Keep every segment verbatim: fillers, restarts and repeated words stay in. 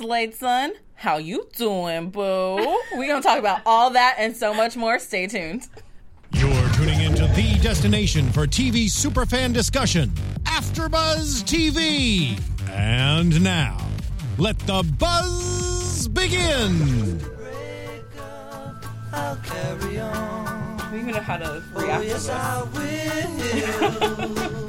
Slade son. How you doing, boo? We're going to talk about all that and so much more. Stay tuned. You're tuning into the destination for T V superfan discussion, AfterBuzz T V. And now, let the buzz begin. I'll carry on. Do we even know how to react oh, yes, to I will.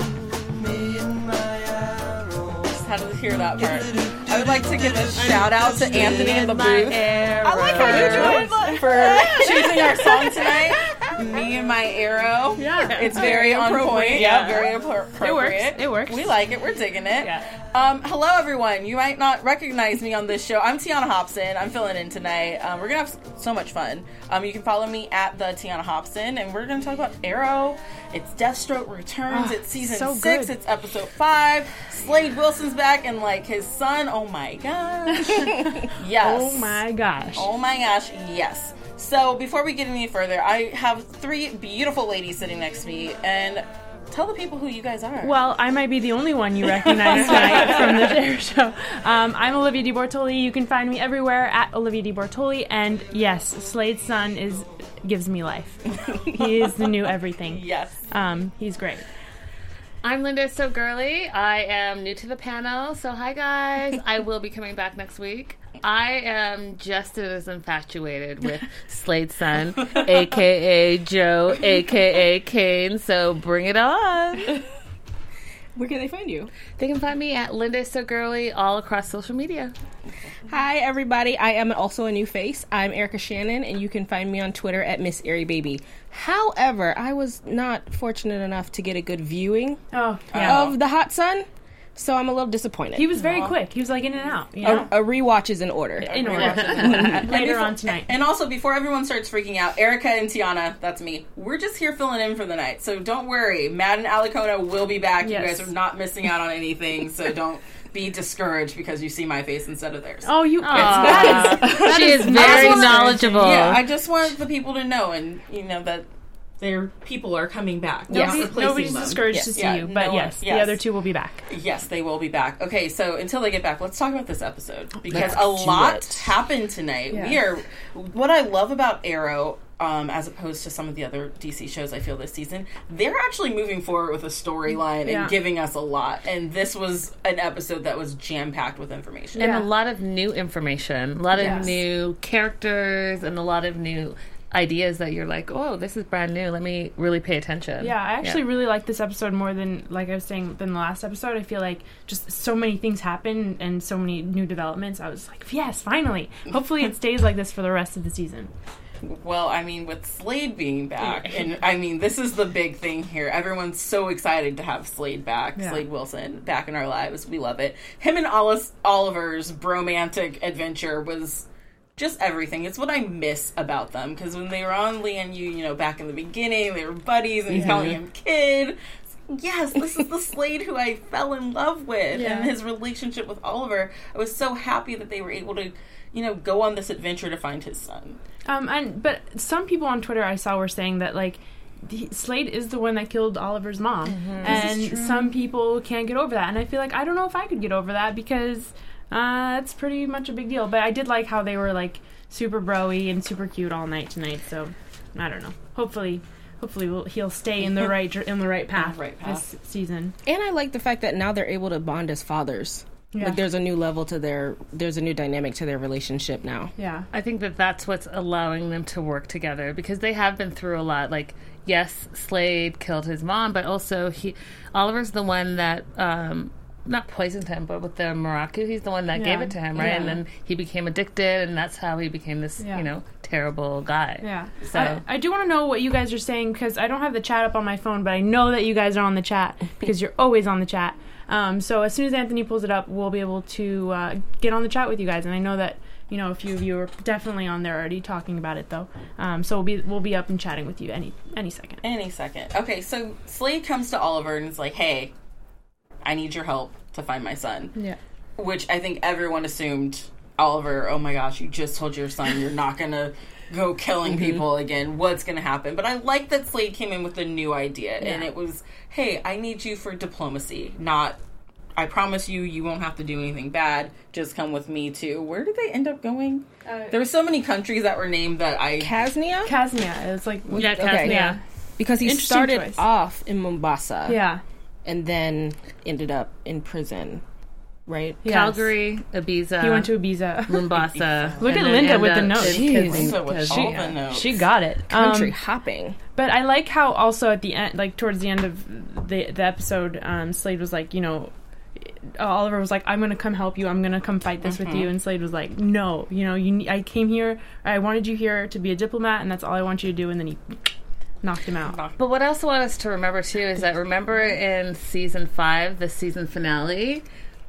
Me and my arrow. this? How to hear that part? I would like to give a shout out to Anthony in the booth. I like how you doing for choosing our song tonight. Me and my arrow. Yeah, It's very on point. Yeah, Yeah. very appro- appropriate. It works. It works. We like it. We're digging it. Yeah. Um, hello, everyone. You might not recognize me on this show. I'm Tiana Hobson. I'm filling in tonight. Um, we're going to have so much fun. Um, you can follow me at the Tiana Hobson, and we're going to talk about Arrow. It's Deathstroke Returns. Oh, it's season so six. good. It's episode five. Slade Wilson's back, and, like, his son. Oh, my gosh. Yes. Oh my gosh. Oh, my gosh. Yes. So, before we get any further, I have three beautiful ladies sitting next to me, and tell the people who you guys are. Well, I might be the only one you recognize tonight from the Dare Show. Um, I'm Olivia DiBortoli. You can find me everywhere at Olivia DiBortoli. And yes, Slade's son is gives me life. He is the new everything. Yes. Um, he's great. I'm Linda So Girly. I am new to the panel, so hi guys. I will be coming back next week. I am just as infatuated with Slade's son, a k a. Joe, a k a. Kane, so bring it on. Where can they find you? They can find me at Linda So Girly all across social media. Hi, everybody. I am also a new face. I'm Erica Shannon, and you can find me on Twitter at Miss Airy Baby. However, I was not fortunate enough to get a good viewing Oh, yeah. of The Hot Sun, so I'm a little disappointed. He was very quick. He was like in and out. You know? a, a rewatch is in order. in order. And Later before- on tonight. And also, before everyone starts freaking out, Erica and Tiana, that's me, we're just here filling in for the night. So don't worry. Matt and Alicona will be back. Yes. You guys are not missing out on anything, so don't be discouraged because you see my face instead of theirs. Oh, you. Aw. That She is I very just wanna- knowledgeable. Yeah, I just want the people to know, and, you know, that their people are coming back. We're not Nobody- replacing Nobody's them. discouraged Yes. to see Yeah, you, but no one- yes, yes. the other two will be back. Yes, they will be back. Okay, so until they get back, let's talk about this episode because Let's a do lot it. happened tonight. Yeah. We are what I love about Arrow, um, as opposed to some of the other D C shows I feel this season, they're actually moving forward with a storyline Yeah. and giving us a lot. And this was an episode that was jam packed with information. And Yeah. a lot of new information, a lot of Yes. new characters, and a lot of new ideas that you're like, oh, this is brand new. Let me really pay attention. Yeah, I actually really like this episode more than, like I was saying, than the last episode. I feel like just so many things happen and so many new developments. I was like, yes, finally. Hopefully it stays like this for the rest of the season. Well, I mean, with Slade being back, and I mean, this is the big thing here. Everyone's so excited to have Slade back, Yeah. Slade Wilson back in our lives. We love it. Him and Alice Oliver's bromantic adventure was just everything. It's what I miss about them, because when they were on Lian Yu, you know, back in the beginning, they were buddies, and he's calling him kid. Yes, this is the Slade who I fell in love with, Yeah. and his relationship with Oliver. I was so happy that they were able to, you know, go on this adventure to find his son. Um, and but some people on Twitter I saw were saying that, like, the- Slade is the one that killed Oliver's mom. And some people can't get over that. And I feel like I don't know if I could get over that because uh, it's pretty much a big deal. But I did like how they were, like, super bro-y and super cute all night tonight. So, I don't know. Hopefully... Hopefully we'll, he'll stay in the right dr- in the right path, right path. this season. And I like the fact that now they're able to bond as fathers. Yeah. Like, there's a new level to their, there's a new dynamic to their relationship now. Yeah. I think that that's what's allowing them to work together because they have been through a lot. Like, yes, Slade killed his mom, but also he, Oliver's the one that, um, not poisoned him, but with the Maraku, he's the one that Yeah. gave it to him, right? Yeah. And then he became addicted, and that's how he became this, Yeah. you know, terrible guy. Yeah. So I, I do want to know what you guys are saying because I don't have the chat up on my phone, but I know that you guys are on the chat because you're always on the chat. Um, so as soon as Anthony pulls it up, we'll be able to uh, get on the chat with you guys. And I know that, you know, a few of you are definitely on there already talking about it, though. Um, so we'll be we'll be up and chatting with you any any second. Any second. Okay, so Slade comes to Oliver and is like, hey, I need your help to find my son. Yeah. Which I think everyone assumed, Oliver, oh my gosh, you just told your son you're not going to go killing people again. What's going to happen? But I like that Slade came in with a new idea. And it was, hey, I need you for diplomacy, not I promise you, you won't have to do anything bad. Just come with me to, where did they end up going? Uh, There were so many countries that were named that I... Casnia? Casnia. It was like Yeah, Okay. Casnia. yeah, Because he Interesting started choice. off in Mombasa yeah. and then ended up in prison, right? Yes. Calgary, Ibiza. He went to Ibiza. Mombasa. Look and at then Linda end with the up notes. in Jeez. Kis- Linda with Kis- all yeah. the notes. She got it. Country Um, hopping. But I like how also at the end, like towards the end of the the episode, um, Slade was like, you know, Oliver was like, "I'm gonna come help you. I'm gonna come fight this with you." And Slade was like, "No, you know, you. ne- I came here. I wanted you here to be a diplomat, and that's all I want you to do." And then he knocked him out. But what I also want us to remember too is that remember in season five, the season finale,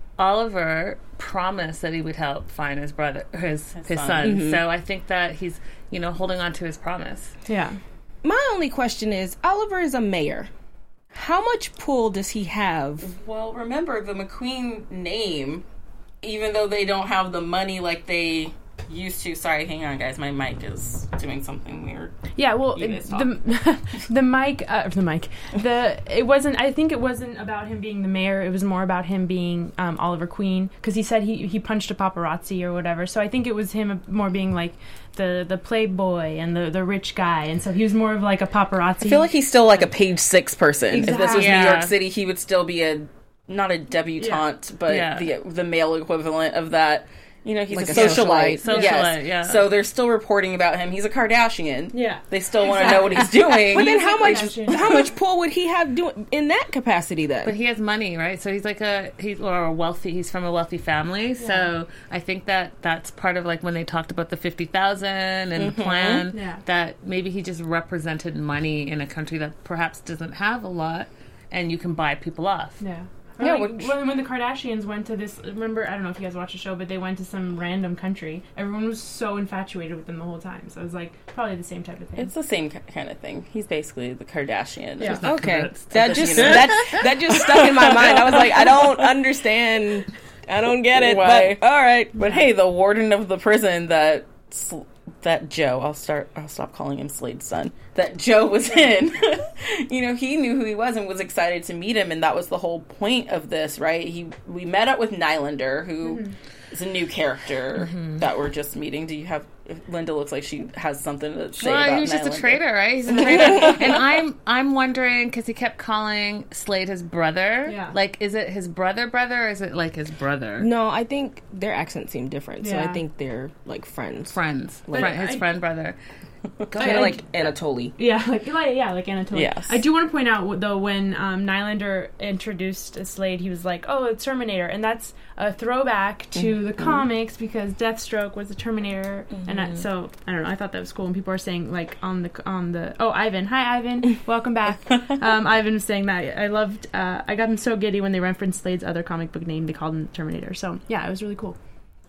Oliver promised that he would help find his brother, his his, son. son. So I think that he's you know holding on to his promise. Yeah. My only question is, Oliver is a mayor. How much pull does he have? Well, remember, the McQueen name, even though they don't have the money like they used to... Sorry, hang on, guys. My mic is doing something weird. Yeah, well, You it- guys talk. the the mic, uh, the mic, the it wasn't. I think it wasn't about him being the mayor. It was more about him being um, Oliver Queen, because he said he he punched a paparazzi or whatever. So I think it was him more being like the the playboy and the the rich guy, and so he was more of like a paparazzi. I feel like he's still like a page six person. If this was Exactly. New Yeah. York City, he would still be a... Not a debutante, but Yeah. the the male equivalent of that. You know, he's Like a a socialite. socialite. Yes. Socialite, yeah. So they're still reporting about him. He's a Kardashian. Yeah. They still want to know what he's doing. But then how much Kardashian. how much pull would he have doing in that capacity then? But he has money, right? So he's like a he's or a wealthy. He's from a wealthy family. So I think that that's part of like when they talked about the fifty thousand and the plan. Yeah. That maybe he just represented money in a country that perhaps doesn't have a lot, and you can buy people off. Yeah. Or Yeah, like, which- when, when the Kardashians went to this, remember, I don't know if you guys watched the show, but they went to some random country. Everyone was so infatuated with them the whole time. So it was like probably the same type of thing. It's the same ki- kind of thing. He's basically the Kardashian. Yeah. Okay, Convinced. that just You know. that that just stuck in my mind. I was like, I don't understand. I don't get it. Why? But all right. But hey, the warden of the prison that sl- that Joe, I'll start. I'll stop calling him Slade's son. That Joe was in. You know, he knew who he was and was excited to meet him, and that was the whole point of this, right? He we met up with Nylander, who is a new character that we're just meeting. Do you have? Linda looks like she has something to say Well, about he was just a Nylander. traitor, right? He's a traitor, and I'm I'm wondering because he kept calling Slade his brother. Yeah. Like, is it his brother, brother, or is it like his brother? No, I think their accents seem different, so Yeah. I think they're like friends, Friends, Like- Friend- his I- friend brother. kind of like Anatoly. Yeah, like, like yeah, like Anatoly. Yes. I do want to point out though when um, Nylander introduced Slade, he was like, "Oh, it's Terminator," and that's a throwback to the comics because Deathstroke was the Terminator, and I, so I don't know. I thought that was cool, and people are saying like on the on the oh Ivan, hi Ivan, welcome back. um, Ivan was saying that I loved. Uh, I got him so giddy when they referenced Slade's other comic book name. They called him Terminator. So yeah, it was really cool.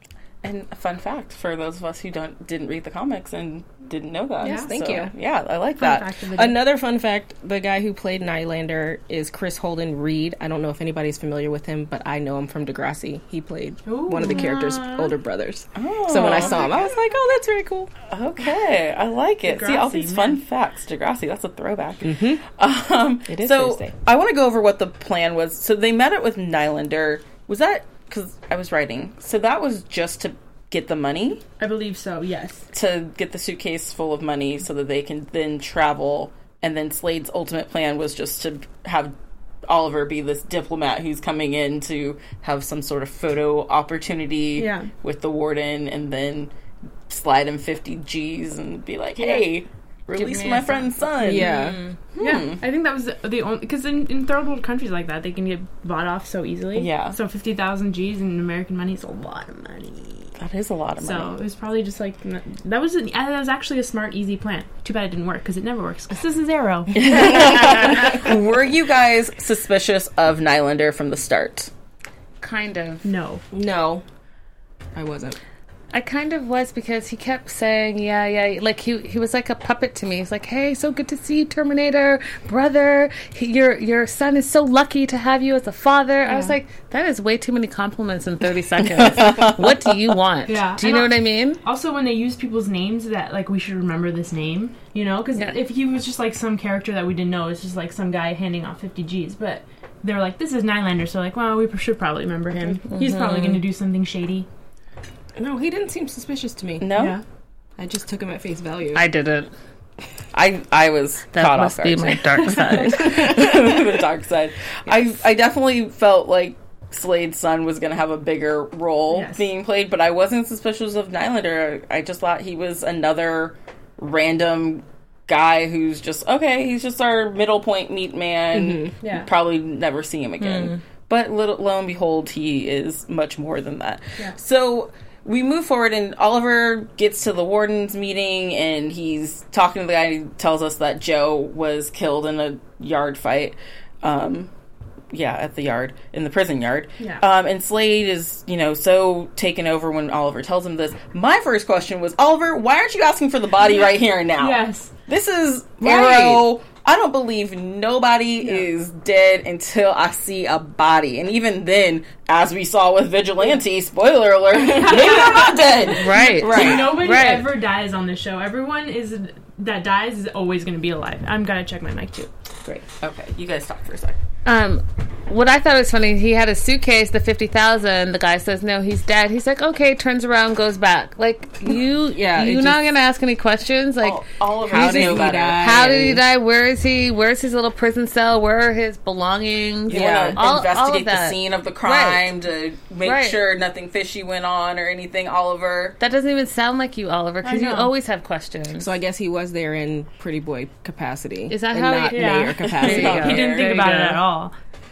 And a fun fact for those of us who don't didn't read the comics and didn't know that. Yes, thank So, you. Yeah, I like Fun that. fact of the day. Another fun fact: the guy who played Nylander is Chris Holden Reed. I don't know if anybody's familiar with him, but I know him from Degrassi. He played Ooh. one of the characters' older brothers. Oh, So when I saw him, I was like, "Oh, that's very cool." okay, I like it. See all Degrassi, these man. fun facts. Degrassi, that's a throwback. Mm-hmm. Um, It is so Thursday. I want to go over what the plan was. So they met it with Nylander. Was that because I was writing? So that was just to get the money, I believe so. Yes. to get the suitcase full of money, so that they can then travel. And then Slade's ultimate plan was just to have Oliver be this diplomat who's coming in to have some sort of photo opportunity Yeah. with the warden, and then slide him fifty G's and be like, "Hey, release me my a friend's son." Yeah, Yeah, I think that was the, the only because in, in third world countries like that they can get bought off so easily. Yeah. So fifty thousand G's in American money is a lot of money. That is a lot of So money. it was probably just like that was an, that was actually a smart, easy plan. Too bad it didn't work because it never works. Because this is Arrow. Were you guys suspicious of Nylander from the start? Kind of. No. no, I wasn't. I kind of was because he kept saying, yeah, yeah. Like, he he was like a puppet to me. He's like, hey, so good to see you, Terminator, brother. He, your your son is so lucky to have you as a father. I was like, that is way too many compliments in thirty seconds. What do you want? Yeah. Do you I know don't- what I mean? Also, when they use people's names, that like we should remember this name, you know, because Yeah. if he was just like some character that we didn't know, it's just like some guy handing out fifty G's. But they're like, this is Nylander, so like, well, we should probably remember him. He's probably going to do something shady. No, he didn't seem suspicious to me. No, Yeah. I just took him at face value. I didn't. I I was That caught must off be guard. my dark side. The dark side. I I definitely felt like Slade's son was going to have a bigger role Yes. being played, but I wasn't suspicious of Nylander. I just thought he was another random guy who's just okay. He's just our middle point meat man. Yeah. Probably never see him again. But little, lo and behold, he is much more than that. Yeah. So we move forward, and Oliver gets to the warden's meeting, and he's talking to the guy who tells us that Joe was killed in a yard fight. Um, yeah, at the yard, in the prison yard. Yeah. Um, and Slade is, you know, so taken over when Oliver tells him this. My first question was, Oliver, why aren't you asking for the body right here and now? Yes. This is Right. Arrow. I don't believe nobody is dead until I see a body. And even then, as we saw with Vigilante, spoiler alert, maybe they're not dead. Right. Right. Nobody Right. ever dies on this show. Everyone is that dies is always going to be alive. I'm gonna check my mic too. Great. Okay, you guys talk for a second. Um, what I thought was funny, he had a suitcase, the fifty thousand. The guy says, no, he's dead. He's like, okay, turns around, goes back. Like, you, Yeah, it you just- not going to ask any questions? Like, All, Oliver How knows did he better. die? how did he die? Where is he? Where's his little prison cell? Where are his belongings? You want All- to all of investigate the that. scene of the crime to make Right. sure nothing fishy went on or anything, Oliver. That doesn't even sound like you, Oliver, because I you know. always have questions. So I guess he was there in pretty boy capacity. Is that and how he- not yeah. mayor capacity? There you go. He didn't There think you about go. it at all.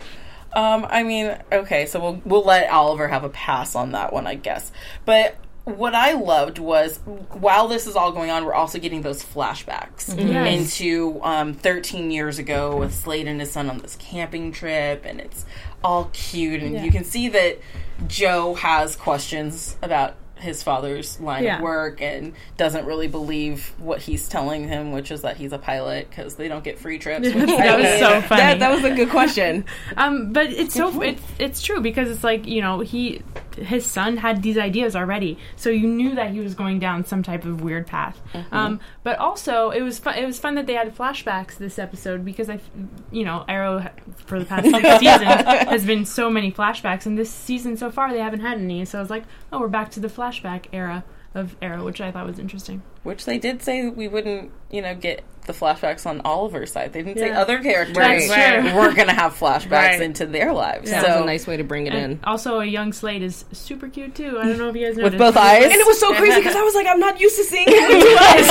Um, I mean, okay, so we'll we'll let Oliver have a pass on that one, I guess. But what I loved was, while this is all going on, we're also getting those flashbacks Yes. into um, thirteen years ago with Slade and his son on this camping trip, and it's all cute, and Yeah. you can see that Joe has questions about his father's line Yeah. of work and doesn't really believe what he's telling him, which is that he's a pilot because they don't get free trips. Which That was so funny. That, that was a good question. Um, but it's so it's it's true because it's like, you know, he his son had these ideas already, so you knew that he was going down some type of weird path. Um, but also it was fun. It was fun that they had flashbacks this episode because I, you know, Arrow for the past six seasons has been so many flashbacks, and this season so far they haven't had any. So I was like, oh, we're back to the flashback era of Arrow, which I thought was interesting. Which they did say we wouldn't, you know, get the flashbacks on Oliver's side. They didn't say Yeah. other characters That's true. weren't going to have flashbacks Right. into their lives. That so was a nice way to bring it And in. also, a young Slade is super cute too. I don't know if you guys with noticed. both eyes. And it was so crazy because I was like, I'm not used to seeing him with two eyes.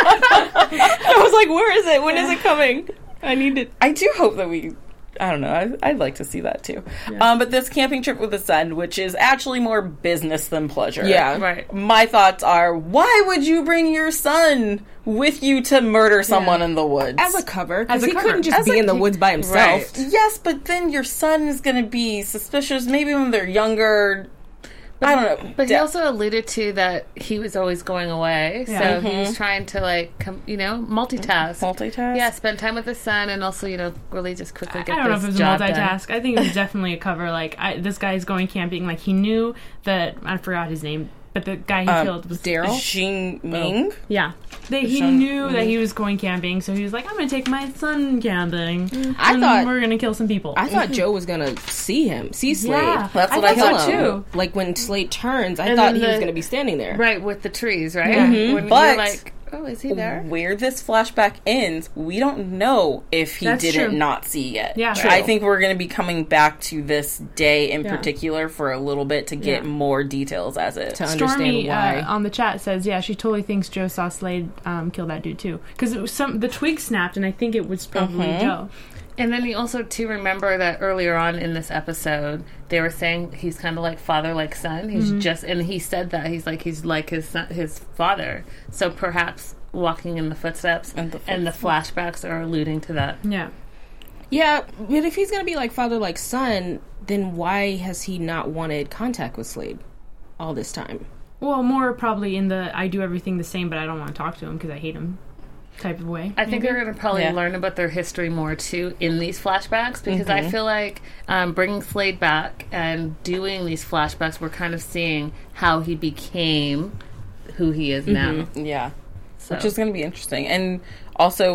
I was like, where is it? When is it coming? I need it. I do hope that we. I don't know. I, I'd like to see that too. Um, but this camping trip with the son, which is actually more business than pleasure. Yeah. Right. My thoughts are: why would you bring your son with you to murder someone in the woods? As a cover, As because a he cover. couldn't just As be a- in the woods by himself. Right. Yes, but then your son is going to be suspicious. Maybe when they're younger. I don't know. But he Da- also alluded to that he was always going away, Yeah. so he was trying to like, com- you know, multitask. multitask. Yeah, spend time with his son, and also, you know, really just quickly I get don't know this if it was a job done. multitask. I think it was definitely a cover. Like I, this guy's going camping. Like he knew that I forgot his name, but the guy he Um, killed was Daryl? Xing Ming. Yeah, they, he Sean- knew that he was going camping, so he was like, "I'm going to take my son camping. I and thought- we're going to kill some people." I thought Joe was gonna see him, see Slade. yeah, That's what I I thought thought, so Kill him. too. Like when Slade turns, I And thought then he was the- gonna be standing there. Right, with the trees, right? Yeah. When But- you're like, oh, is he there? Where this flashback ends, we don't know if he That's didn't true. not see yet. Yeah. True. I think we're going to be coming back to this day in Yeah. particular for a little bit to get Yeah. more details as it. To understand Stormy why. uh, on the chat says, "Yeah, she totally thinks Joe saw Slade um, kill that dude too, because some the twig snapped, and I think it was probably Mm-hmm. Joe." And then you also, too, remember that earlier on in this episode, they were saying he's kind of like father, like son. He's just, and he said that. He's like, he's like his son, his father. So perhaps walking in the footsteps And the and the flashbacks are alluding to that. Yeah, Yeah, but if he's gonna be like father, like son, then why has he not wanted contact with Slade all this time? well, more probably in the "I do everything the same, but I don't want to talk to him because I hate him" type of way. I think maybe. we're going to probably Yeah. learn about their history more too in these flashbacks because I feel like um, bringing Slade back and doing these flashbacks, we're kind of seeing how he became who he is now. Yeah. So. Which is going to be interesting. And also,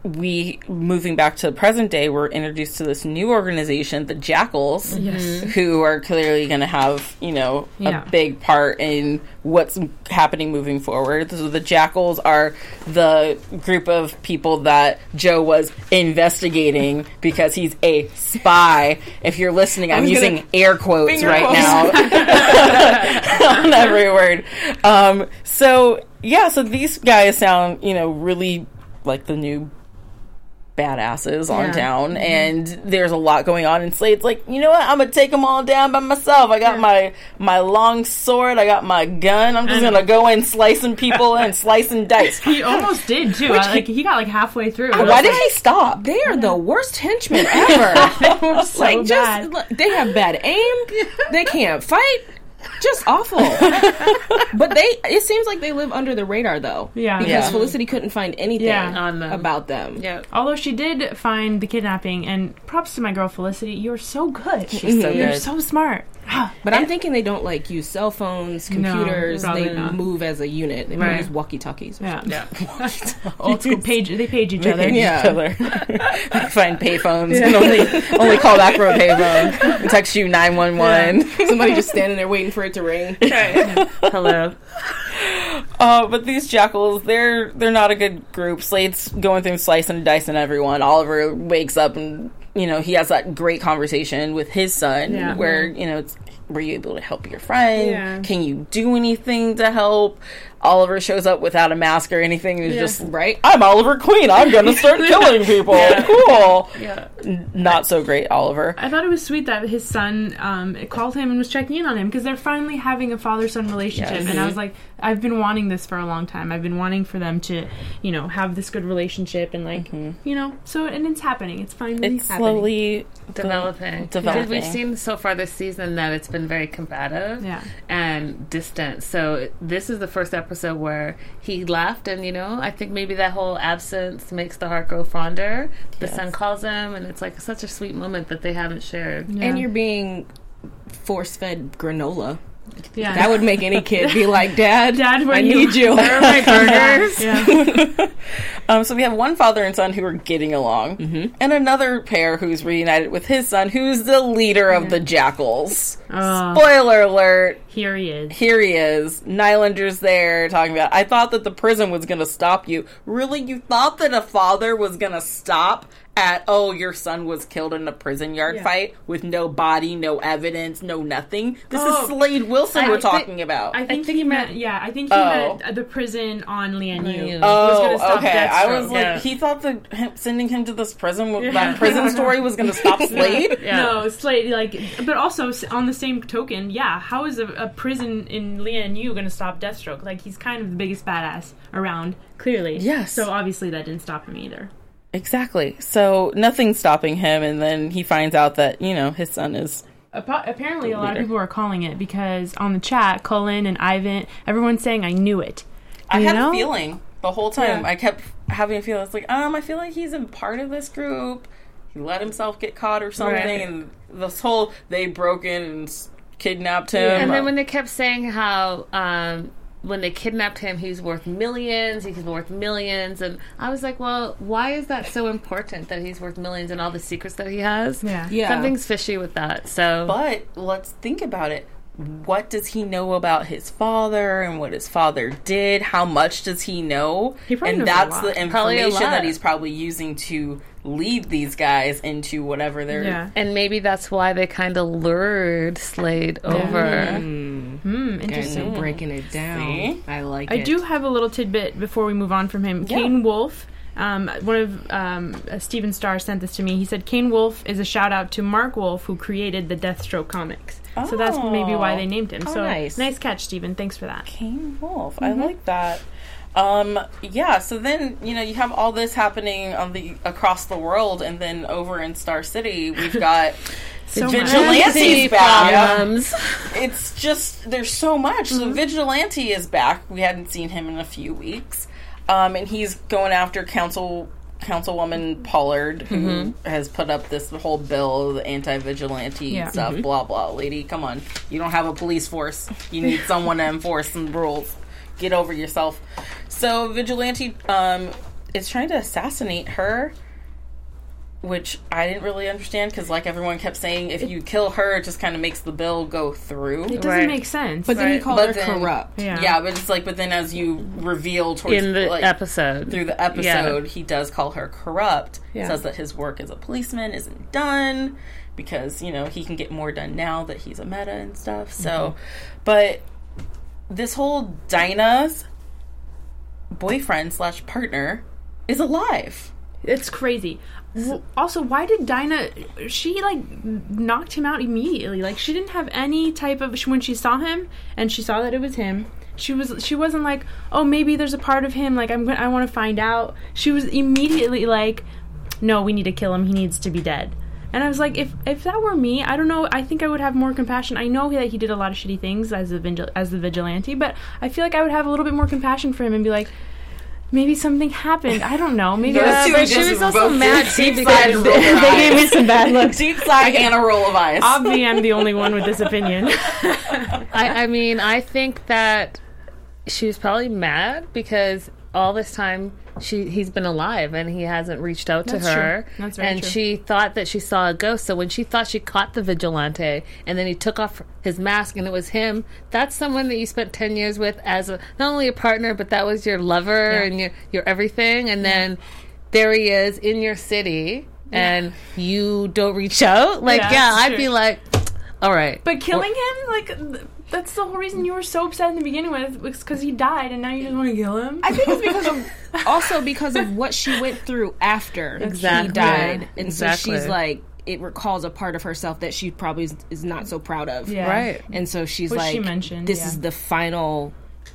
we, moving back to the present day, we're introduced to this new organization, the Jackals, Yes. who are clearly going to have, you know, Yeah. a big part in what's happening moving forward. So the Jackals are the group of people that Joe was investigating because he's a spy. If you're listening, I'm was gonna- using air quotes Finger right quotes. now on every word. Um, so, yeah, so these guys sound, you know, really like the new badasses on Yeah. town, and there's a lot going on, and Slade's like, you know what, I'm gonna take them all down by myself. I got Yeah. my my long sword, I got my gun, I'm just And- gonna go in slicing people and slicing dice. He almost did too. I, like he got like halfway through. Why did he stop? They are the worst henchmen ever. so like, bad? just look, they have bad aim. They can't fight. Just awful. But they, it seems like they live under the radar though. Yeah. Because Yeah. Felicity couldn't find anything Yeah. On them. about them. Yeah. Although she did find the kidnapping, and props to my girl Felicity, you're so good. She's so You're good. so smart. But I'm thinking they don't like use cell phones, No, computers. probably they not. move as a unit. They Right. use walkie-talkies. Yeah. Yeah. Old school page. They page each other. Yeah. Each other. They find payphones and only only call back for a payphone and text you nine one one. Somebody just standing there waiting for it to ring. Hello. Uh, but these Jackals, they're they're not a good group. Slade's going through slicing and dicing everyone. Oliver wakes up and, you know, he has that great conversation with his son Yeah. where, you know, it's, were you able to help your friend? Yeah. Can you do anything to help? Oliver shows up without a mask or anything. He's Yeah. just, Right? I'm Oliver Queen. I'm going to start killing people. Cool. Yeah. N- Not so great, Oliver. I thought it was sweet that his son um, called him and was checking in on him because they're finally having a father-son relationship. Yes. And I was like, I've been wanting this for a long time. I've been wanting for them to, you know, have this good relationship and like, you know, so and it's happening. It's finally It's happening. slowly Developing. Developing. We've seen so far this season that it's been very combative Yeah. and distant. So this is the first episode where he left, and you know, I think maybe that whole absence makes the heart grow fonder. The Yes. son calls him, and it's like such a sweet moment that they haven't shared. Yeah. And you're being force-fed granola. yeah. That would make any kid be like, Dad, Dad, when I you- need you. Where are my burgers? Yeah. Um, so we have one father and son who are getting along, and another pair who's reunited with his son, who's the leader of the Jackals. Oh, Spoiler alert! here he is. Here he is. Nylander's there talking about, I thought that the prison was going to stop you. Really? You thought that a father was going to stop at, oh, your son was killed in a prison yard Yeah. fight with no body, no evidence, no nothing? This Oh. is Slade Wilson I we're think- talking about. I think, think he he meant, meant- yeah, I think he Oh. meant the prison on Lian Yu. Lian Yu. was gonna Oh, stop okay. I Deathstroke. was like, Yeah. he thought that him, sending him to this prison, Yeah. that prison story was going to stop Slade? Yeah. No, Slade, like, but also s- on the same token, yeah, how is a, a prison in Lian Yu going to stop Deathstroke? Like, he's kind of the biggest badass around, clearly. Yes. So obviously that didn't stop him either. Exactly. So nothing's stopping him, and then he finds out that, you know, his son is. Appa- apparently, a lot of Leader. people are calling it because on the chat, Cullen and Ivan, everyone's saying, I knew it. I You had know? a feeling the whole time. Yeah. I kept having a feeling. It's like, um, I feel like he's a part of this group. He let himself get caught or something, Right. and this whole they broke in and s- kidnapped him. And then when they kept saying how um, when they kidnapped him, he's worth millions, he's worth millions, and I was like, well, why is that so important that he's worth millions and all the secrets that he has? Yeah. Yeah. Something's fishy with that. So But let's think about it. What does he know about his father and what his father did? How much does he know? He probably and knows a that's lot. the Probably a information that lot. he's probably using to lead these guys into whatever they're. Yeah. and maybe that's why they kind of lured Slade over. Hmm, Guys interesting. are breaking it down. See? I like I it. do have a little tidbit before we move on from him. Yeah. Kane Wolf, um, one of um, uh, Steven Starr sent this to me. He said Kane Wolf is a shout out to Mark Wolf, who created the Deathstroke comics. So that's maybe why they named him. Oh, so nice. nice catch, Steven. Thanks for that. Kane Wolf. I like that. Um, yeah, so then, you know, you have all this happening on the across the world, and then over in Star City, we've got So Vigilante's back. Problems. It's just, there's so much. So Vigilante is back. We hadn't seen him in a few weeks. Um, and he's going after Council Councilwoman Pollard, who has put up this whole bill, the anti-vigilante Yeah. stuff, blah, blah. Lady, come on. You don't have a police force. You need someone to enforce some rules. Get over yourself. So Vigilante um, is trying to assassinate her, which I didn't really understand because, like everyone kept saying, if you kill her, it just kind of makes the bill go through. It doesn't Right. make sense. But then he Right. called But her then- corrupt. yeah. Yeah, but it's like, but then as you reveal towards In the like, episode. through the episode, he does call her corrupt. Yeah. Says that his work as a policeman isn't done because, you know, he can get more done now that he's a meta and stuff. So, but this whole Dinah's boyfriend slash partner is alive. It's crazy. W- Also, why did Dinah? She like knocked him out immediately. Like she didn't have any type of when she saw him and she saw that it was him. She was she wasn't like, oh, maybe there's a part of him like I'm gonna, I want to find out. She was immediately like, no, we need to kill him. He needs to be dead. And I was like, if if that were me, I don't know. I think I would have more compassion. I know that he did a lot of shitty things as a vigil- as the vigilante, but I feel like I would have a little bit more compassion for him and be like, maybe something happened. I don't know. Maybe Those that's two but just she was also both mad, did too, deep because side roll of They gave me eyes. some bad looks. Deep side and a roll of eyes. obviously I'm the only one with this opinion. I, I mean, I think that she was probably mad because all this time she he's been alive and he hasn't reached out That's to her. true. That's very and true. she thought that she saw a ghost. So when she thought she caught the vigilante and then he took off his mask and it was him, that's someone that you spent ten years with as a, not only a partner, but that was your lover and your, your everything. And then there he is in your city and you don't reach out. Like, Yeah, yeah, that's I'd true. be like, all right. But killing him, like, th- that's the whole reason you were so upset in the beginning with, was because he died, and now you just want to kill him. I think it's because of also because of what she went through after Exactly. he died, Yeah. and Exactly. so she's like, it recalls a part of herself that she probably is, is not so proud of. Yeah. Right. And so she's Which like, she mentioned, this yeah. is the final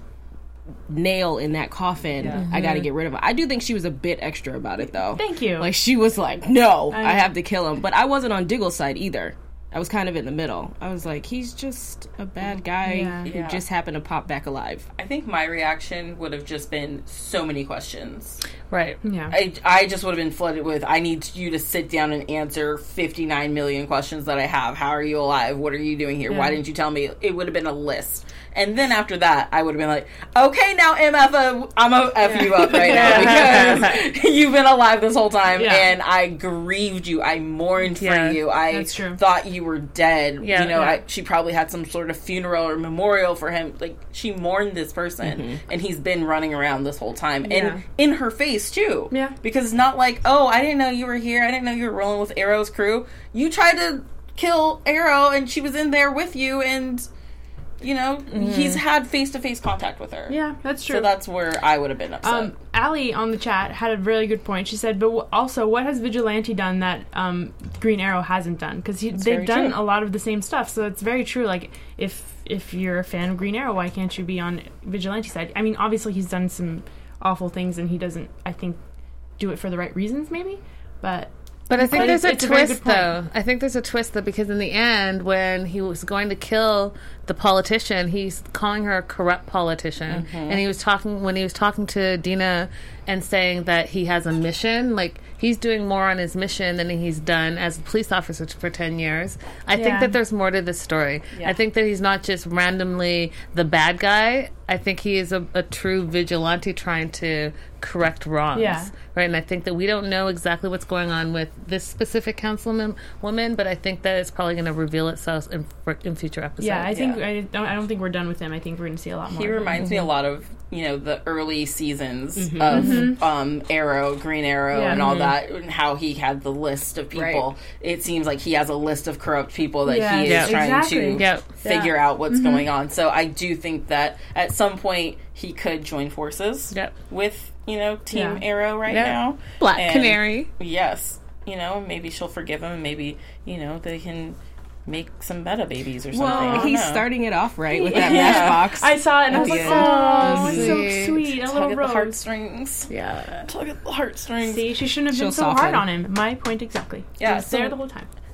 nail in that coffin. I got to get rid of it. I do think she was a bit extra about it, though. Thank you. Like, she was like, no, I, I- have to kill him. But I wasn't on Diggle's side either. I was kind of in the middle. I was like, he's just a bad guy Yeah. who Yeah. just happened to pop back alive. I think my reaction would have just been so many questions. Right. yeah. I, I just would have been flooded with, I need you to sit down and answer fifty-nine million questions that I have. How are you alive? What are you doing here? Why Yeah. didn't you tell me? It would have been a list. And then after that, I would have been like, okay, now M F, a, I'm a F you up right now because you've been alive this whole time Yeah. and I grieved you. I mourned Yeah, for you. I that's true. thought you were dead. Yeah, you know, yeah. I, she probably had some sort of funeral or memorial for him. Like, she mourned this person and he's been running around this whole time. Yeah. And in her face, too. Yeah. Because it's not like, oh, I didn't know you were here. I didn't know you were rolling with Arrow's crew. You tried to kill Arrow, and she was in there with you, and, you know, he's had face-to-face contact with her. Yeah, that's true. So that's where I would have been upset. Um, Allie on the chat had a really good point. She said, but w- also, what has Vigilante done that um, Green Arrow hasn't done? Because they've very done true. a lot of the same stuff. So it's very true. Like, if if you're a fan of Green Arrow, why can't you be on Vigilante side? I mean, obviously, he's done some awful things, and he doesn't, I think, do it for the right reasons, maybe. But But I think But there's it's- a it's a very twist, good point. though. I think there's a twist, though, because in the end, when he was going to kill the politician, he's calling her a corrupt politician, and he was talking when he was talking to Dina and saying that he has a mission. Like, he's doing more on his mission than he's done as a police officer for ten years. I think Yeah. that there's more to this story. Yeah. I think that he's not just randomly the bad guy. I think he is a, a true vigilante trying to correct wrongs. Yeah. Right, and I think that we don't know exactly what's going on with this specific councilman woman, but I think that it's probably going to reveal itself in, in future episodes. yeah, I think Yeah. I don't. I don't think we're done with him. I think we're going to see a lot more. He of him. reminds me a lot of, you know, the early seasons of um, Arrow, Green Arrow, Yeah. and all Mhm. that, and how he had the list of people. Right. It seems like he has a list of corrupt people that Yeah. he is Yeah. trying Exactly. to Yep. figure Yeah. out what's going on. So I do think that at some point he could join forces Yep. with, you know, Team Yeah. Arrow right Yeah. now. Black And- Canary. Yes. You know, maybe she'll forgive him. Maybe, you know, they can make some meta babies or something. I Well, don't he's know. starting it off right with that Yeah. matchbox. I saw it and I was At like, the end. oh, it's so Sweet. sweet. A Tug little at the rose. heartstrings. Yeah. Tug at the heartstrings. See, she shouldn't have She'll been so soften. hard on him. My point exactly. Yeah, He was there so- the whole time.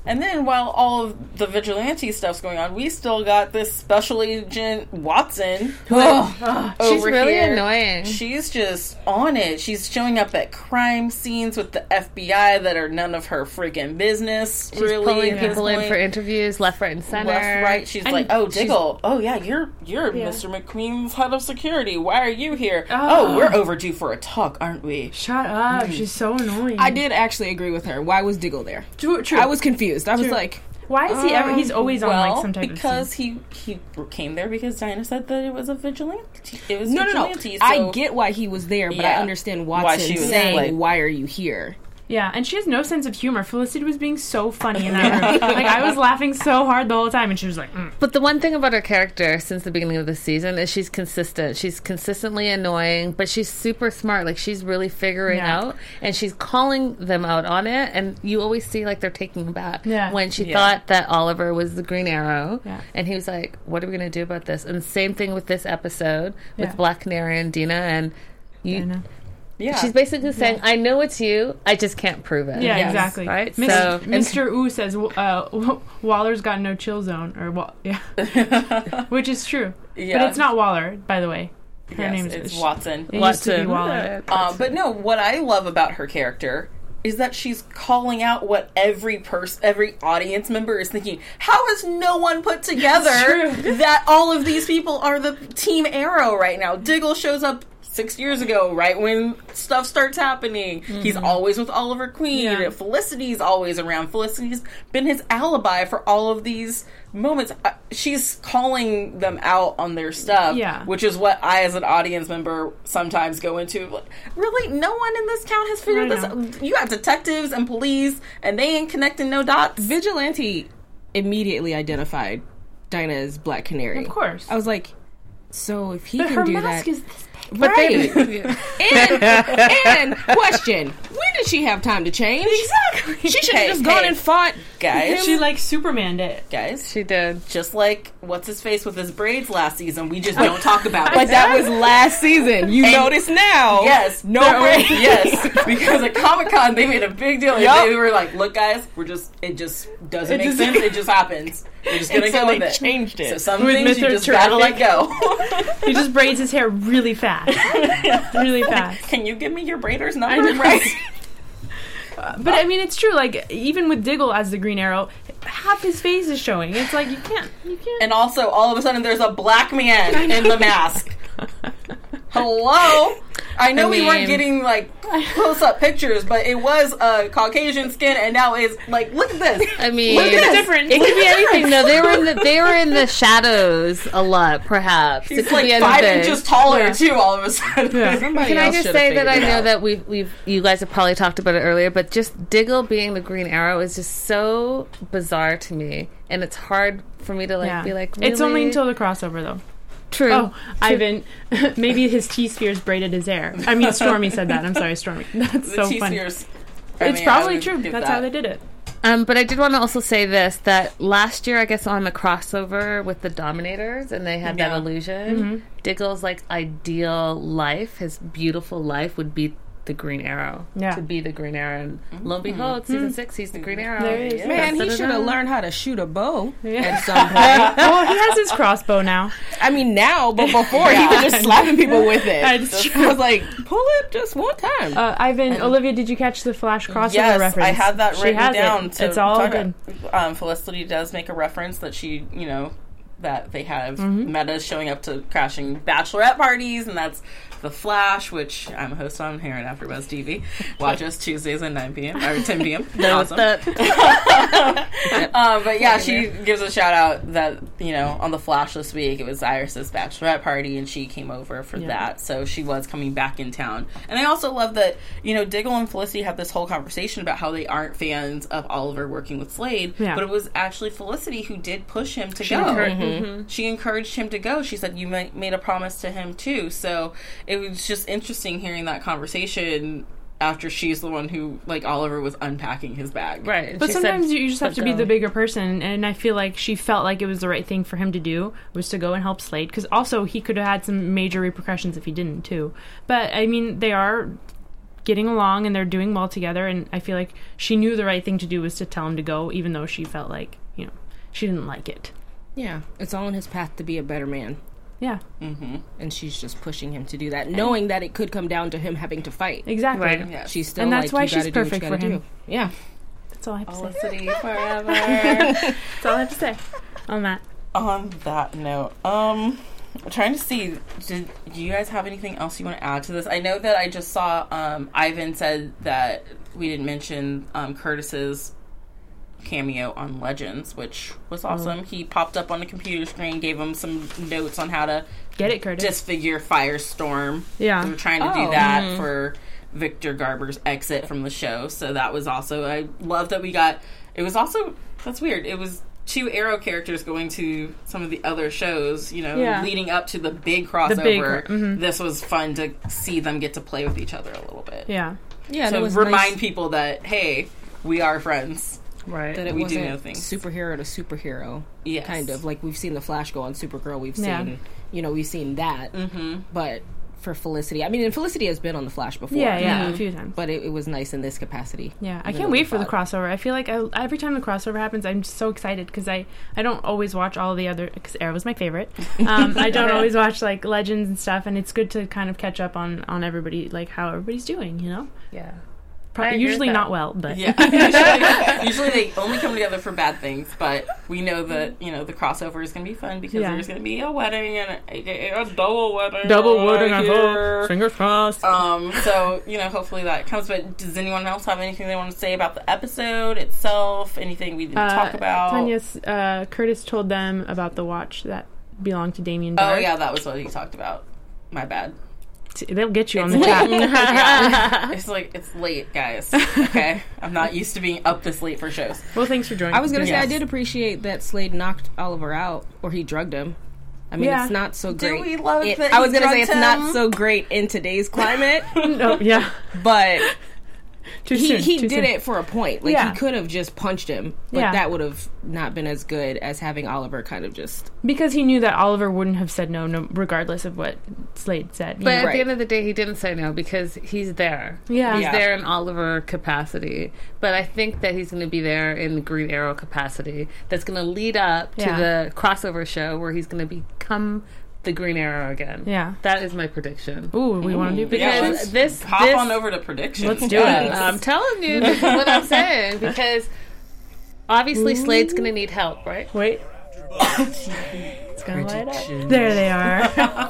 And then while all of the vigilante stuff's going on, we still got this special agent Watson. Oh, She's over really here. annoying. She's just on it. She's showing up at crime scenes with the F B I that are none of her freaking business. She's really, pulling at this people in point. for interviews, left, right, and center. Left, right. She's And like, "Oh, she's- Diggle. Oh, yeah, you're you're Yeah. Mister McQueen's head of security. Why are you here? Oh. Oh, we're overdue for a talk, aren't we?" Shut up. She's so annoying. I did actually agree with her. Why was Diggle there? True. true. I was confused. I was True. like, Why is he ever? He's always on Well, like some type because of scene. he he came there because Diana said that it was a vigilante. It was no, no, no. vigilante. So I get why he was there, but I Yeah. understand Why Watson she was, saying, like- "Why are you here?" Yeah, and she has no sense of humor. Felicity was being so funny in that room. Like, I was laughing so hard the whole time, and she was like, mm. But the one thing about her character since the beginning of the season is she's consistent. She's consistently annoying, but she's super smart. Like, she's really figuring Yeah. out, and she's calling them out on it. And you always see, like, they're taking him back. Yeah. When she Yeah. thought that Oliver was the Green Arrow, Yeah. and he was like, what are we going to do about this? And same thing with this episode with Yeah. Black Canary and Dina. And you, I know. yeah. she's basically saying, I know it's you, I just can't prove it. Yeah, Yes. exactly. Right? Mis- So- Mister Ooh says uh, Waller's got no chill zone, or Wa- yeah, which is true. Yeah. But it's not Waller, by the way. Her Yes, name is it's Watson. It used to be Watson. Waller. Um, but no, what I love about her character is that she's calling out what every person, every audience member is thinking. How has no one put together that all of these people are the Team Arrow right now? Diggle shows up six years ago, right when stuff starts happening. He's always with Oliver Queen. Yeah. Felicity's always around. Felicity's been his alibi for all of these moments. Uh, She's calling them out on their stuff, Yeah. which is what I, as an audience member, sometimes go into. Like, really, no one in this town has figured I this know. out. You got detectives and police, and they ain't connecting no dots. Vigilante immediately identified Dinah as Black Canary. Of course. I was like, so if he But can her do mask that, is this big. But right? they, and, and question: when did she have time to change? Exactly. She should Hey, have just gone hey. and fought. Guys, She like Supermaned it. guys, she did. just like what's his face with his braids last season, we just don't talk about But it. that was last season. You And- notice now? Yes, no there were- way. Yes, because at Comic Con they made a big deal. Yup. They were like, "Look, guys, we're just it just doesn't It make just- sense. It just happens. We're just gonna And so go with they it." changed it. So some With things you Mister just gotta let Terrific. go. He just braids his hair really fast. Really fast. Can you give me your braider's number? know. Right. But I mean, it's true. Like, even with Diggle as the Green Arrow, half his face is showing. It's like, you can't, you can't. And also, all of a sudden, there's a black man in the mask. Hello? I know I we weren't mean- getting, like, close-up pictures, but it was a Caucasian skin, and now it's, like, look at this. I mean, Look at this. different. It could be anything. No, they were in the they were in the shadows a lot, perhaps. He's, it could like, be five anything. inches taller, Yeah. too, all of a sudden. Yeah. Somebody Can I else just should say have that I figured it know out. that we've we've you guys have probably talked about it earlier, but just Diggle being the Green Arrow is just so bizarre to me, and it's hard for me to like Yeah. be like. It's only really? until the crossover, though. True. Oh, Ivan, maybe his T-spheres braided his hair. I mean, Stormy said that. I'm sorry, Stormy. That's The so T funny. Spheres. I It's mean, I probably would true. give That's that. how they did it. Um, but I did want to also say this, that last year, I guess, on the crossover with the Dominators, and they had Yeah. that illusion, Diggle's, like, ideal life, his beautiful life, would be the Green Arrow. Yeah. To be the Green Arrow. And lo and behold, season six, he's the Green Arrow. There he is. Man, he Da-da-da-da. should have learned how to shoot a bow Yeah. at some point. Well, he has his crossbow now. I mean, now, but before he was just slapping people with it. That's true. I was like, pull it just one time. Uh, Ivan, Olivia, did you catch the Flash crossover Yes, reference? I had that She written has down. It. To It's all talk good. about. Um, Felicity does make a reference that she, you know, that they have Mm-hmm. metas showing up to crashing bachelorette parties, and that's The Flash, which I'm a host on here at AfterBuzz T V. Watch us Tuesdays at nine p.m. or ten p.m. Awesome. Um, but yeah, she gives a shout out that, you know, on The Flash this week, it was Iris's bachelorette party, and she came over for Yeah. that. So she was coming back in town. And I also love that, you know, Diggle and Felicity have this whole conversation about how they aren't fans of Oliver working with Slade, Yeah. but it was actually Felicity who did push him to She go. encouraged- Mm-hmm. She encouraged him to go. She said, you ma- made a promise to him too. So it was just interesting hearing that conversation after she's the one who, like, Oliver was unpacking his bag. Right. and But she sometimes said, you you just have "Let to be go." the bigger person, and I feel like she felt like it was the right thing for him to do, was to go and help Slade, because also he could have had some major repercussions if he didn't, too. But, I mean, they are getting along and they're doing well together. And I feel like she knew the right thing to do was to tell him to go, even though she felt like, you know, she didn't like it. Yeah, it's all in his path to be a better man. Yeah, And she's just pushing him to do that, knowing that it could come down to him having to fight. exactly. Right. Yes. She's still And that's like, why you she's gotta do what you perfect gotta for him. do. Yeah. That's all I have to say. Felicity forever. That's all I have to say on that. On that note, um, I'm trying to see. Did do you guys have anything else you want to add to this? I know that I just saw um, Ivan said that we didn't mention um, Curtis's cameo on Legends, which was awesome. He popped up on the computer screen, gave him some notes on how to Get it, Curtis. disfigure Firestorm. Yeah. They were trying to Oh. do that for Victor Garber's exit from the show, so that was also, I love that we got, it was also, that's weird, it was two Arrow characters going to some of the other shows, you know, Yeah. leading up to the big crossover. The big cro- mhm. This was fun to see them get to play with each other a little bit. Yeah. Yeah, and So it was remind nice people that, hey, we are friends. Right. that it we do wasn't know things. superhero to superhero. Yes. Kind of. Like, we've seen the Flash go on Supergirl. We've Yeah. seen, you know, we've seen that. Mm-hmm. But for Felicity, I mean, and Felicity has been on the Flash before. Yeah, yeah, Mhm. a few times. But it, it was nice in this capacity. Yeah, I Even can't though wait for the thought- crossover. I feel like I, every time the crossover happens, I'm so excited because I, I don't always watch all the other, because Arrow's my favorite. Um, I don't always watch like Legends and stuff, and it's good to kind of catch up on, on everybody, like how everybody's doing, you know? Yeah. Pro- I agree with usually that. not well, but Yeah, usually, usually they only come together for bad things, but we know that, you know, the crossover is going to be fun because Yeah. there's going to be a wedding and a, a double wedding. double wedding, I here. hope. Fingers crossed. Um, so, you know, hopefully that comes, but does anyone else have anything they want to say about the episode itself? Anything we didn't talk about? Tanya, uh, Curtis told them about the watch that belonged to Damien Oh, Dark. yeah, that was what he talked about. My bad. They'll get you on the It's chat. late. Yeah. It's like, it's late, guys. Okay? I'm not used to being up this late for shows. Well, thanks for joining. I was going to say, Yes. I did appreciate that Slade knocked Oliver out, or he drugged him. I mean, Yeah. it's not so Do great. we love It- that I he was gonna say drugged it's not him? so great in today's climate, no, yeah. but Too he, soon. he too did soon. it for a point. Like, Yeah. he could have just punched him, but Yeah. that would have not been as good as having Oliver kind of just... Because he knew that Oliver wouldn't have said no, no regardless of what Slade said. you But know? at Right. the end of the day, he didn't say no because he's there. Yeah. He's Yeah. there in Oliver capacity. But I think that he's going to be there in the Green Arrow capacity. That's going to lead up to Yeah. the crossover show where he's going to become the Green Arrow again. Yeah. That is my prediction. Ooh, we want to do Because Yeah, let's this, Hop this on over to predictions. Let's do Yes. it. I'm telling you, this is what I'm saying. Because obviously Slade's going to need help, right? Wait. It's gonna light up. There they are.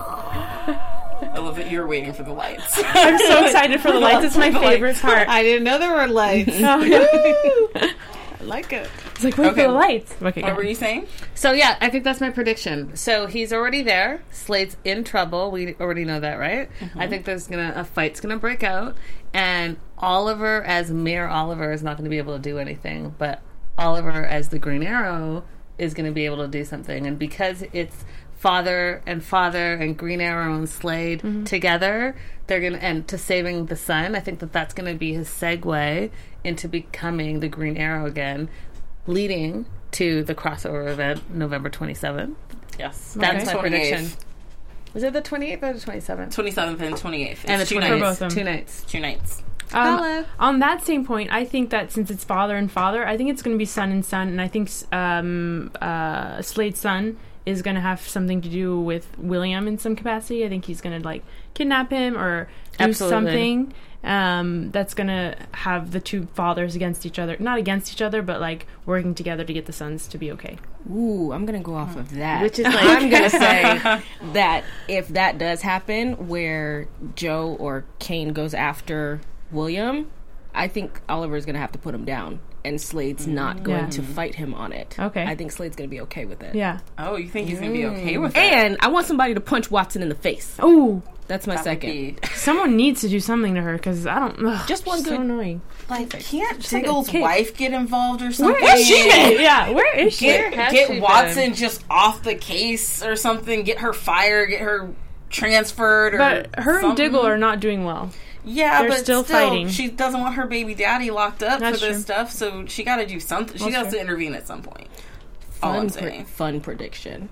I love that you're waiting for the lights. I'm so excited for the lights. It's my favorite part. I didn't know there were lights. Oh, yeah. I like it. It's like, wait Okay. for the lights. Okay, What go were ahead. you saying? So yeah, I think that's my prediction. So he's already there. Slade's in trouble. We already know that, right? I think there's gonna a fight's gonna break out, and Oliver as Mayor Oliver is not gonna be able to do anything, but Oliver as the Green Arrow is gonna be able to do something. And because it's father and father and Green Arrow and Slade together, they're gonna and to saving the sun. I think that that's gonna be his segue into becoming the Green Arrow again, leading to the crossover event November twenty-seventh. Yes. That's Okay. my prediction. Was it the twenty-eighth or the twenty-seventh? twenty-seventh and twenty-eighth. And the It's two twenty-eighth. nights. both of them. Two nights. Two nights. Um, Hello. on that same point, I think that since it's father and father, I think it's going to be son and son, and I think um, uh, Slade's son is going to have something to do with William in some capacity. I think he's going to like kidnap him or do Absolutely. something um, that's going to have the two fathers against each other, not against each other, but like working together to get the sons to be okay. Ooh, I'm going to go off of that. Which is like- I'm going to say that if that does happen, where Joe or Kane goes after William, I think Oliver's going to have to put him down. And Slade's not going Yeah. to fight him on it. Okay. I think Slade's going to be okay with it. Yeah. Oh, you think he's going to be okay with it? And I want somebody to punch Watson in the face. Oh, That's my That would second. be- someone needs to do something to her because I don't. Ugh, Just one she's good- So annoying. Like, can't like a Diggle's kid. wife get involved or something? Where is she? Yeah, where is she? Get, Where has get she Watson been? just off the case or something. Get her fired. Get her transferred. Or But her and something. Diggle are not doing well. Yeah, they're but still still, fighting. she doesn't want her baby daddy locked up That's for this true. stuff. So she got to do something. She That's has true. to intervene at some point. All I'm Fun, pre- saying. fun prediction.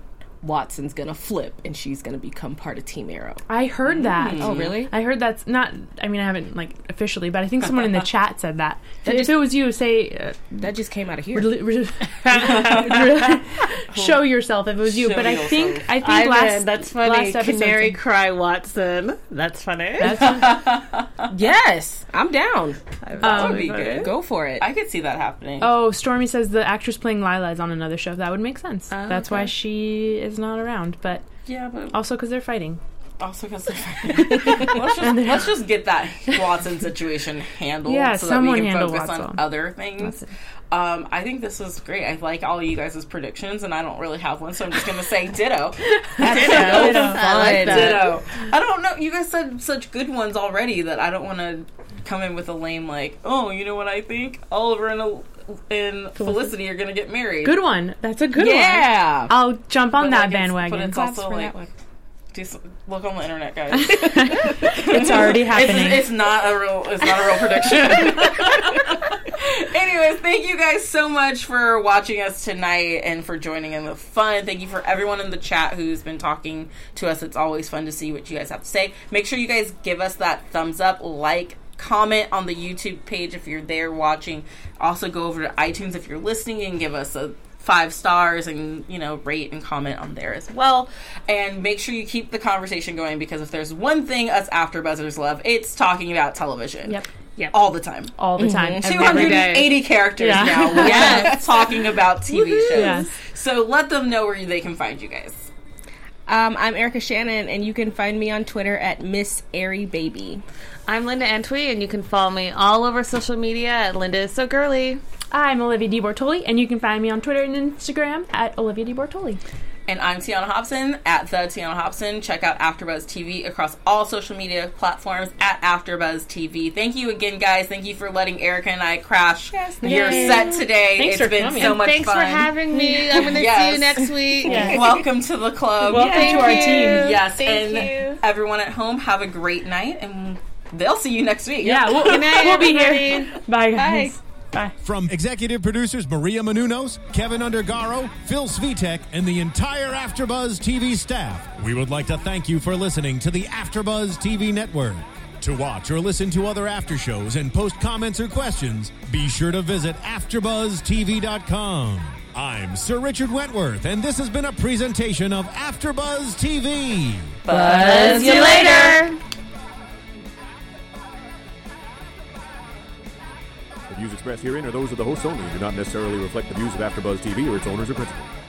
Watson's gonna flip and she's gonna become part of Team Arrow. I heard that. Oh, really? I heard that's not. I mean, I haven't like officially, but I think someone in the chat said that. If it was you, say. Uh, That just came out of here. show yourself if it was you. Show but I yourself. think I think Ivan, last that's funny. last episode Canary said- cry Watson. That's funny. That's, Yes, I'm down. That would be good. Go for it. I could see that happening. oh, Stormy says the actress playing Lila is on another show. That would make sense. Oh, That's okay. why she is not around. But Yeah, but also because they're fighting. also because let's just let's just get that Watson situation handled, Yeah, so that someone we can handle focus Watson. on other things. Um, I think this was great. I like all you guys' predictions, and I don't really have one, so I'm just going to say ditto. That's ditto. I like that. Ditto. I don't know. You guys said such good ones already that I don't want to come in with a lame like, oh, you know what I think? Oliver and a, and Felicity are going to get married. Good one. That's a good one. Yeah. I'll jump on But, that like, it's- bandwagon. But it's Claps also for like that one. do some, look on the internet, guys. It's already happening. It's, it's not a real. It's not a real prediction. Anyways, thank you guys so much for watching us tonight and for joining in the fun. Thank you for everyone in the chat who's been talking to us. It's always fun to see what you guys have to say. Make sure you guys give us that thumbs up, like, comment on the YouTube page if you're there watching. Also, go over to iTunes if you're listening and give us a five stars and, you know, rate and comment on there as well. And make sure you keep the conversation going, because if there's one thing us AfterBuzzers love, it's talking about television. Yep. Yep. All the time. All the time. two hundred eighty characters Yeah. now. We're Yes. talking about T V shows. Yes. So let them know where they can find you guys. Um, I'm Erica Shannon, and you can find me on Twitter at Miss Airy Baby. I'm Linda Antwi, and you can follow me all over social media at Linda is so girly. I'm Olivia Di Bortoli, and you can find me on Twitter and Instagram at Olivia Di Bortoli. And I'm Tiana Hobson at the Tiana Hobson. Check out AfterBuzz T V across all social media platforms at AfterBuzz T V. Thank you again, guys. Thank you for letting Erica and I crash Yes, thank your you. set today. Thanks It's for been coming. so much Thanks fun. for having me. I'm going to see Yes. you next week. Yes. Welcome to the club. Welcome Thank to our you. team. Yes, Thank and you. everyone at home, have a great night, and they'll see you next week. Yeah, we'll, Good night, we'll be here. everybody. Bye, guys. Bye. From executive producers Maria Menounos, Kevin Undergaro, Phil Svitek, and the entire AfterBuzz T V staff, we would like to thank you for listening to the AfterBuzz T V network. To watch or listen to other after shows and post comments or questions, be sure to visit after buzz T V dot com. I'm Sir Richard Wentworth, and this has been a presentation of AfterBuzz T V. Buzz See you later. The views expressed herein are those of the hosts only and do not necessarily reflect the views of AfterBuzz T V or its owners or principals.